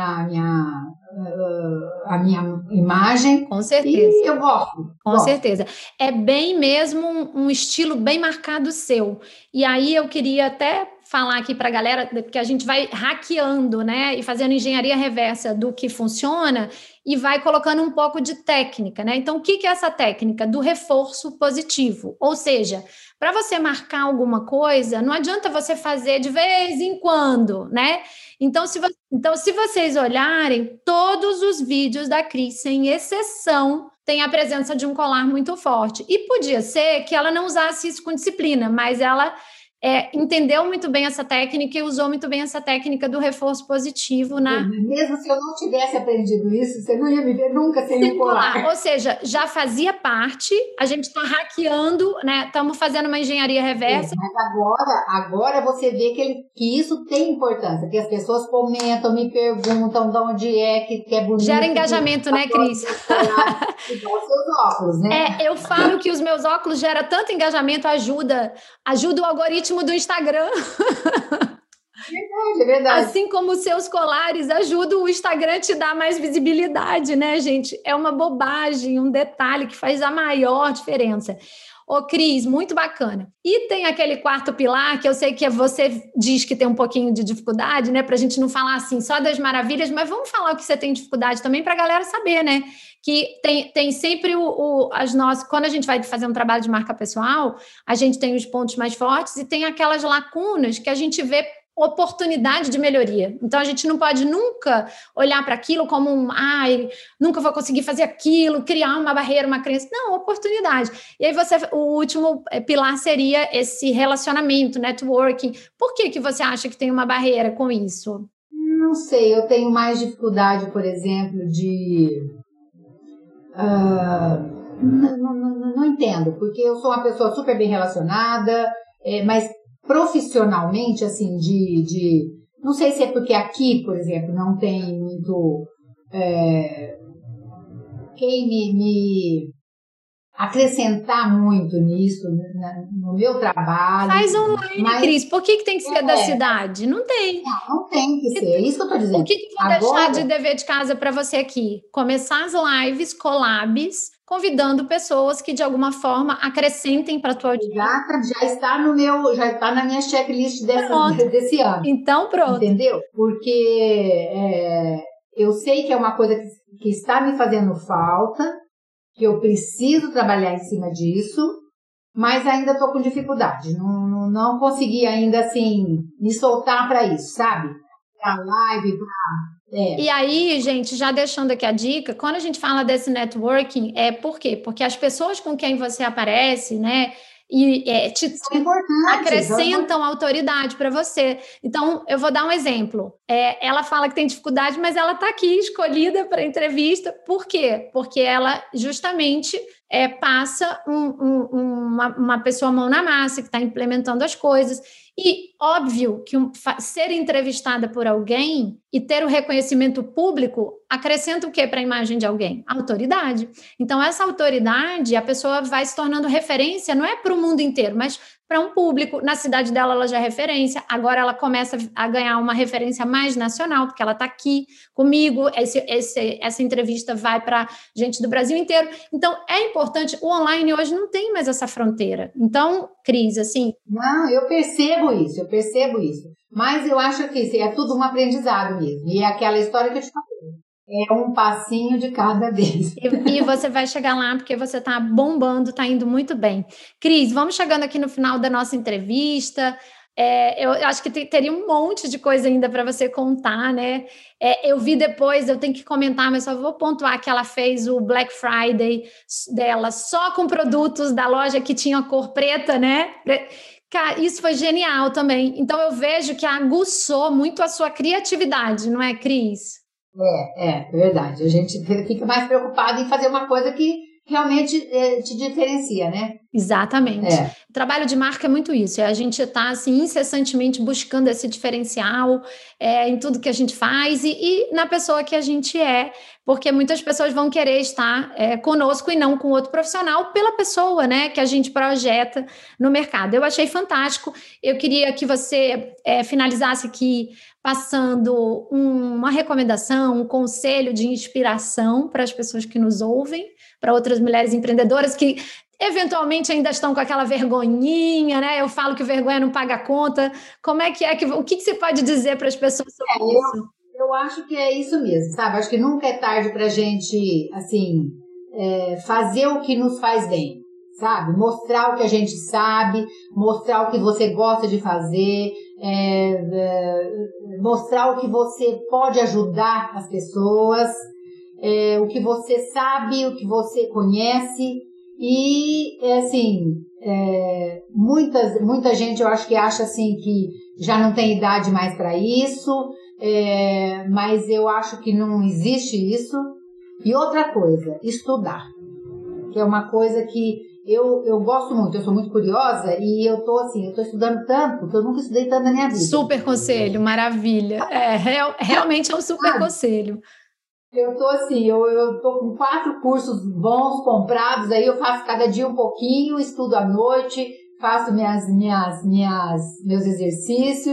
minha imagem. Com certeza. E eu gosto. Com certeza. É bem mesmo um estilo bem marcado seu. E aí eu queria até falar aqui para a galera, porque a gente vai hackeando, né, e fazendo engenharia reversa do que funciona e vai colocando um pouco de técnica, né? Então, o que é essa técnica? Do reforço positivo. Ou seja, para você marcar alguma coisa, não adianta você fazer de vez em quando, né? Então, se vocês olharem, todos os vídeos da Cris, sem exceção, tem a presença de um colar muito forte. E podia ser que ela não usasse isso com disciplina, mas ela entendeu muito bem essa técnica e usou muito bem essa técnica do reforço positivo Mesmo se eu não tivesse aprendido isso, você não ia me ver nunca sem um colar. Ou seja, já fazia parte, a gente está hackeando, né? Estamos fazendo uma engenharia reversa. Mas agora você vê que isso tem importância, que as pessoas comentam, me perguntam de onde que é bonito. Gera engajamento, né, Cris? Igual os seus óculos, né? Eu falo que os meus óculos geram tanto engajamento, ajuda o algoritmo do Instagram. É verdade. Assim como os seus colares ajudam o Instagram a te dar mais visibilidade, né, gente? É uma bobagem, um detalhe que faz a maior diferença. Ô, Cris, muito bacana. E tem aquele quarto pilar, que eu sei que você diz que tem um pouquinho de dificuldade, né? Para a gente não falar assim só das maravilhas, mas vamos falar o que você tem dificuldade também para a galera saber, né? Que tem sempre as nossas... Quando a gente vai fazer um trabalho de marca pessoal, a gente tem os pontos mais fortes e tem aquelas lacunas que a gente vê oportunidade de melhoria. Então, a gente não pode nunca olhar para aquilo como nunca vou conseguir fazer aquilo, criar uma barreira, uma crença. Não, oportunidade. E aí, o último pilar seria esse relacionamento, networking. Por que você acha que tem uma barreira com isso? Não sei, eu tenho mais dificuldade, por exemplo, não entendo, porque eu sou uma pessoa super bem relacionada, mas profissionalmente, assim, não sei se é porque aqui, por exemplo, não tem muito quem me acrescentar muito nisso, no meu trabalho. Faz online, Cris. Por que tem que ser da cidade? Não tem. Não tem que ser, é isso que eu estou dizendo. O que eu vou deixar de dever de casa para você aqui? Começar as lives, collabs, convidando pessoas que de alguma forma acrescentem para a tua audiência. Já está na minha checklist desse ano. Então pronto. Entendeu? Porque eu sei que é uma coisa que está me fazendo falta, que eu preciso trabalhar em cima disso, mas ainda estou com dificuldade. Não consegui ainda, assim, me soltar para isso, sabe? Para live, E aí, gente, já deixando aqui a dica, quando a gente fala desse networking, por quê? Porque as pessoas com quem você aparece, né, te acrescentam autoridade para você. Então, eu vou dar um exemplo. Ela fala que tem dificuldade, mas ela está aqui escolhida para entrevista. Por quê? Porque ela justamente passa uma pessoa mão na massa, que está implementando as coisas. E óbvio que ser entrevistada por alguém e ter o reconhecimento público acrescenta o quê para a imagem de alguém? Autoridade. Então, essa autoridade, a pessoa vai se tornando referência, não é para o mundo inteiro, mas para um público. Na cidade dela, ela já é referência. Agora, ela começa a ganhar uma referência mais nacional, porque ela está aqui comigo. Essa entrevista vai para gente do Brasil inteiro. Então, é importante. O online hoje não tem mais essa fronteira. Então, Cris, assim... Não, eu percebo isso. Mas eu acho que é tudo um aprendizado mesmo. E é aquela história que eu te falei. É um passinho de cada vez. E você vai chegar lá porque você está bombando, está indo muito bem. Cris, vamos chegando aqui no final da nossa entrevista. Eu acho que teria um monte de coisa ainda para você contar, né? Eu vi depois, eu tenho que comentar, mas só vou pontuar que ela fez o Black Friday dela só com produtos da loja que tinha cor preta, né? Cara, isso foi genial também. Então, eu vejo que aguçou muito a sua criatividade, não é, Cris? É verdade. A gente fica mais preocupado em fazer uma coisa que realmente te diferencia, né? Exatamente. O trabalho de marca é muito isso. A gente está assim, incessantemente buscando esse diferencial em tudo que a gente faz e na pessoa que a gente é, porque muitas pessoas vão querer estar conosco e não com outro profissional pela pessoa, né, que a gente projeta no mercado. Eu achei fantástico. Eu queria que você finalizasse aqui passando uma recomendação, um conselho de inspiração para as pessoas que nos ouvem, para outras mulheres empreendedoras que eventualmente ainda estão com aquela vergonhinha, né? Eu falo que vergonha não paga a conta. Como é que o que você pode dizer para as pessoas sobre isso? Eu acho que é isso mesmo, sabe? Acho que nunca é tarde para a gente, assim, fazer o que nos faz bem, sabe? Mostrar o que a gente sabe, mostrar o que você gosta de fazer, mostrar o que você pode ajudar as pessoas, o que você sabe, o que você conhece. E, assim, muita gente eu acho que acha assim que já não tem idade mais para isso, mas eu acho que não existe isso. E outra coisa, estudar, que é uma coisa que eu gosto muito, eu sou muito curiosa e eu tô estudando tanto que eu nunca estudei tanto na minha vida. Super conselho, maravilha. Realmente é um super conselho. Eu tô com 4 cursos bons comprados, aí eu faço cada dia um pouquinho, estudo à noite, faço meus exercícios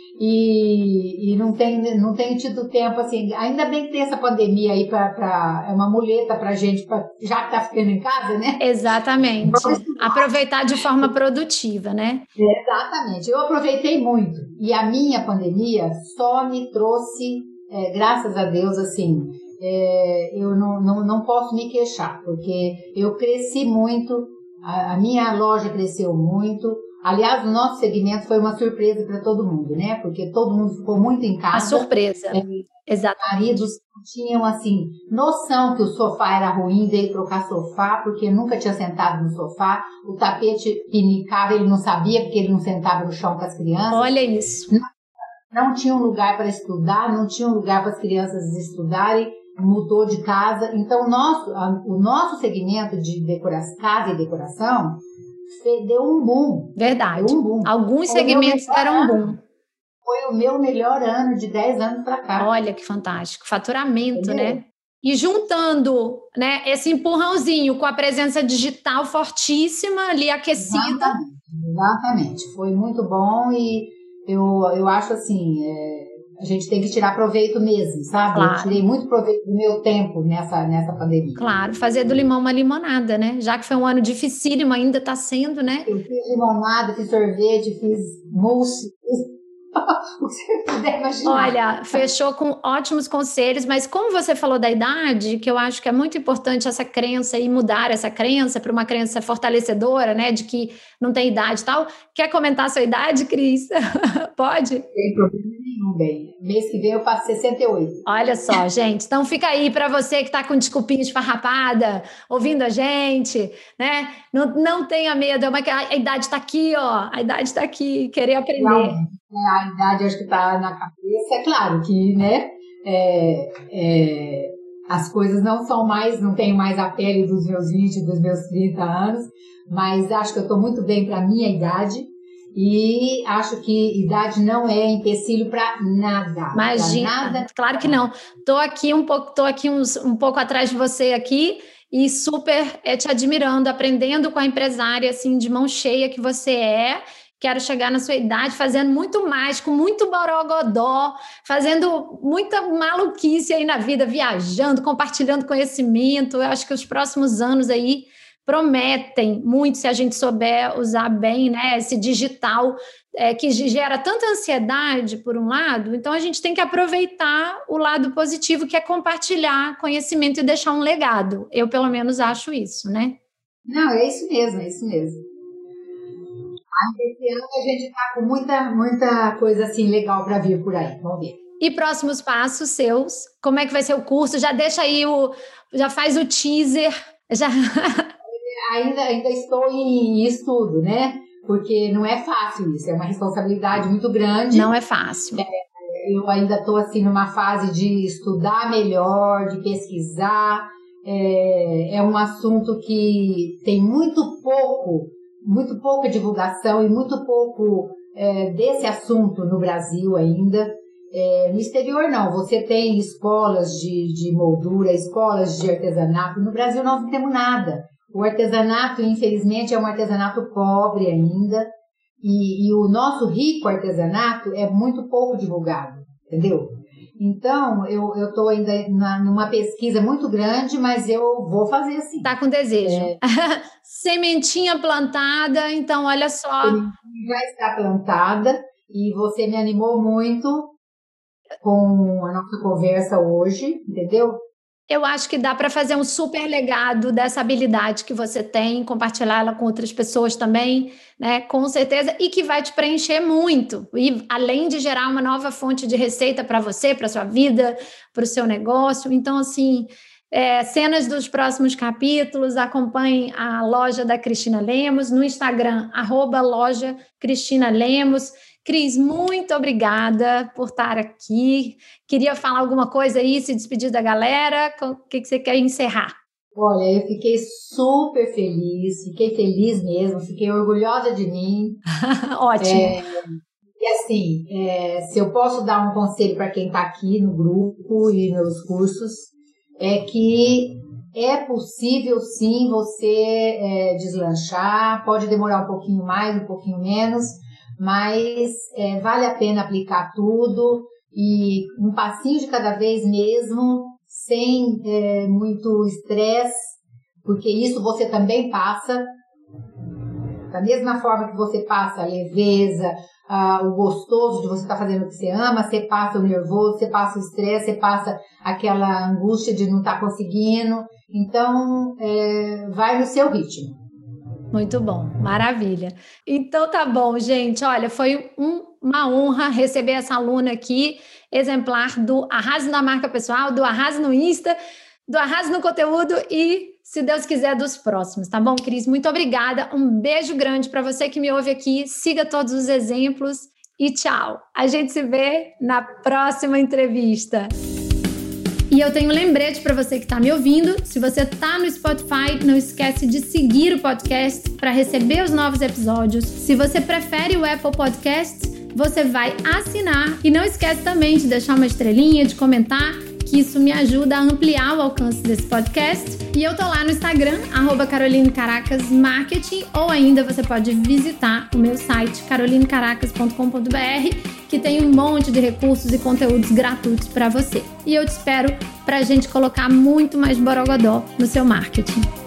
e não tenho tido tempo, assim, ainda bem que tem essa pandemia aí é uma muleta pra gente, já que tá ficando em casa, né? Exatamente. Aproveitar de forma produtiva, né? Exatamente. Eu aproveitei muito e a minha pandemia só me trouxe, graças a Deus, assim, eu não posso me queixar, porque eu cresci muito, a minha loja cresceu muito. Aliás, o nosso segmento foi uma surpresa para todo mundo, né? Porque todo mundo ficou muito em casa. A surpresa, exatamente. Maridos tinham, assim, noção que o sofá era ruim, veio trocar sofá, porque nunca tinha sentado no sofá. O tapete pinicava, ele não sabia, porque ele não sentava no chão com as crianças. Olha isso. Não tinha um lugar para estudar, não tinha um lugar para as crianças estudarem, mudou de casa. Então, o nosso segmento de casa e decoração deu um boom. Verdade. Deu um boom. Alguns segmentos deram um boom. Foi o meu melhor ano de 10 anos para cá. Olha que fantástico. Faturamento, né? E juntando, né, esse empurrãozinho com a presença digital fortíssima ali aquecida. Exatamente. Foi muito bom e eu acho assim, a gente tem que tirar proveito mesmo, sabe? Claro. Eu tirei muito proveito do meu tempo nessa pandemia. Claro, fazer do limão uma limonada, né? Já que foi um ano dificílimo, ainda está sendo, né? Eu fiz limonada, fiz sorvete, fiz mousse, o que você puder imaginar. Olha, fechou com ótimos conselhos, mas como você falou da idade, que eu acho que é muito importante essa crença e mudar essa crença para uma crença fortalecedora, né? De que não tem idade e tal. Quer comentar a sua idade, Cris? Pode? Não tem problema nenhum, bem. Mês que vem eu faço 68. Olha só, gente. Então fica aí para você que está com desculpinha esfarrapada, ouvindo a gente, né? Não tenha medo, a idade está aqui, ó. A idade está aqui, querer aprender. A idade acho que está na cabeça. É claro que, né? As coisas não tenho mais a pele dos meus 20, dos meus 30 anos, mas acho que eu estou muito bem para a minha idade. E acho que idade não é empecilho para nada. Imagina, pra nada. Claro que não. Tô aqui um pouco atrás de você aqui e super te admirando, aprendendo com a empresária assim de mão cheia que você é. Quero chegar na sua idade fazendo muito mais, com muito borogodó, fazendo muita maluquice aí na vida, viajando, compartilhando conhecimento. Eu acho que os próximos anos aí prometem muito se a gente souber usar bem, né, esse digital que gera tanta ansiedade por um lado. Então a gente tem que aproveitar o lado positivo, que é compartilhar conhecimento e deixar um legado. Eu pelo menos acho isso, né? Não, é isso mesmo. Esse ano a gente está com muita coisa assim legal para vir por aí, vamos ver. E próximos passos seus? Como é que vai ser o curso? Já deixa aí já faz o teaser, já... Ainda estou em estudo, né? Porque não é fácil isso, é uma responsabilidade muito grande. Não é fácil. Eu ainda estou assim numa fase de estudar melhor, de pesquisar. É um assunto que tem muito pouca divulgação e muito pouco desse assunto no Brasil ainda. No exterior não, você tem escolas de moldura, escolas de artesanato. No Brasil nós não temos nada. O artesanato, infelizmente, é um artesanato pobre ainda, e o nosso rico artesanato é muito pouco divulgado, entendeu? Então, eu estou ainda numa pesquisa muito grande, mas eu vou fazer sim. Tá com desejo. Sementinha plantada, então olha só. Já está plantada e você me animou muito com a nossa conversa hoje, entendeu? Eu acho que dá para fazer um super legado dessa habilidade que você tem, compartilhar ela com outras pessoas também, né? Com certeza, e que vai te preencher muito. E além de gerar uma nova fonte de receita para você, para sua vida, para o seu negócio. Então, assim, cenas dos próximos capítulos, acompanhem a loja da Cristina Lemos no Instagram, @loja Cristina Lemos. Cris, muito obrigada por estar aqui. Queria falar alguma coisa aí, se despedir da galera? O que você quer encerrar? Olha, eu fiquei super feliz, fiquei feliz mesmo, fiquei orgulhosa de mim. Ótimo. E assim, se eu posso dar um conselho para quem está aqui no grupo e nos cursos, é que é possível sim você deslanchar, pode demorar um pouquinho mais, um pouquinho menos, mas vale a pena aplicar tudo e um passinho de cada vez mesmo, sem muito estresse, porque isso você também passa. Da mesma forma que você passa a leveza, o gostoso de você estar fazendo o que você ama, você passa o nervoso, você passa o estresse, você passa aquela angústia de não estar conseguindo. Então, vai no seu ritmo. Muito bom, maravilha. Então tá bom, gente. Olha, foi uma honra receber essa aluna aqui, exemplar do Arrase na Marca Pessoal, do Arrase no Insta, do Arrase no Conteúdo e, se Deus quiser, dos próximos, tá bom, Cris? Muito obrigada, um beijo grande para você que me ouve aqui, siga todos os exemplos e tchau. A gente se vê na próxima entrevista. E eu tenho um lembrete para você que está me ouvindo. Se você está no Spotify, não esquece de seguir o podcast para receber os novos episódios. Se você prefere o Apple Podcasts, você vai assinar. E não esquece também de deixar uma estrelinha, de comentar, que isso me ajuda a ampliar o alcance desse podcast. E eu tô lá no Instagram, @CarolineCaracasMarketing, ou ainda você pode visitar o meu site, carolinecaracas.com.br, que tem um monte de recursos e conteúdos gratuitos para você. E eu te espero pra gente colocar muito mais borogodó no seu marketing.